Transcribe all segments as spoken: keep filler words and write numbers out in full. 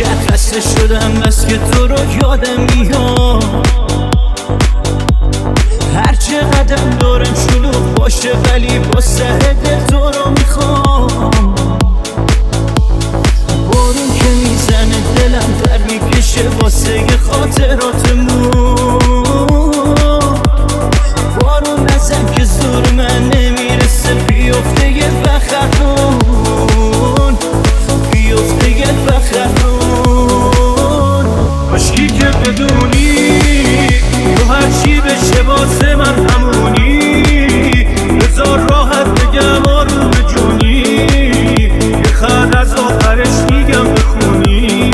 عاشق خسته شدم بس که تو رو یادم میاد. هر چه قدم دارم شلوغ باشه ولی با سر دل تو رو میخوام. بارون که میزنه دلم در میکشه واسه خاطراتمون. بارون نزن که زور من نمیرسه بیفته یه بخرون، بیفته یه بخرون. عشقی که بدونی تو هرچی بشه واسه من همونی. بذار راحت بگم آروم جونی، یه خط از آخرش میگم بخونی.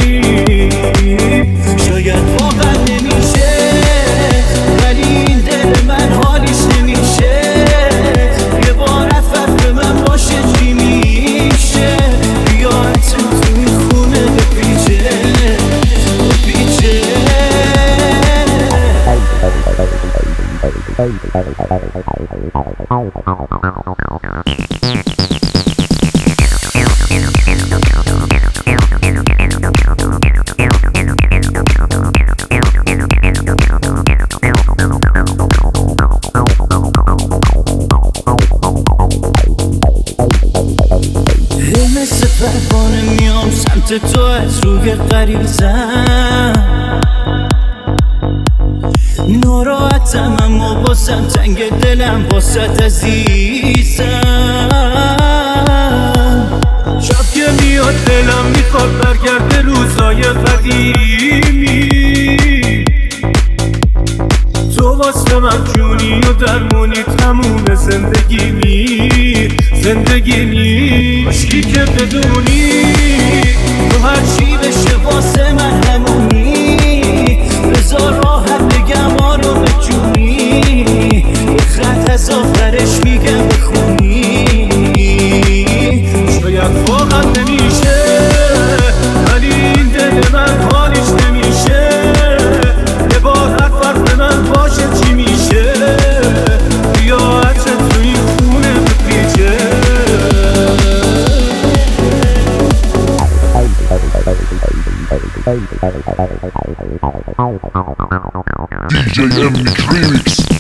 شاید واقعا نمیشه ولی این دل من حالیش نمیشه. یه بار عفت به من باشه چی میشه. بیا تو توی خونه بپیچه بپیچه. مثل پروانه میام سمت تو از روی غریزم. ناراحتم اما بازم تنگ دلم واسه عزیزم. شب که میاد دلم میخواد برگرده روزای قدیمی. تو واسه من جونی و درمونی تموم زندگیمی زندگیمی. عشقی که بدونی تو هرچی بشه واسه من همونی. بذار راحت بگم آروم جونی، یه خط از آخرش میگم بخونی. شاید واقعا نمیشه ولی این دل من حالیش نمیشه. یه بار هر فرق من باشه چی میشه. بیا هرچه تو این خونه بپیچه. D J M Remix.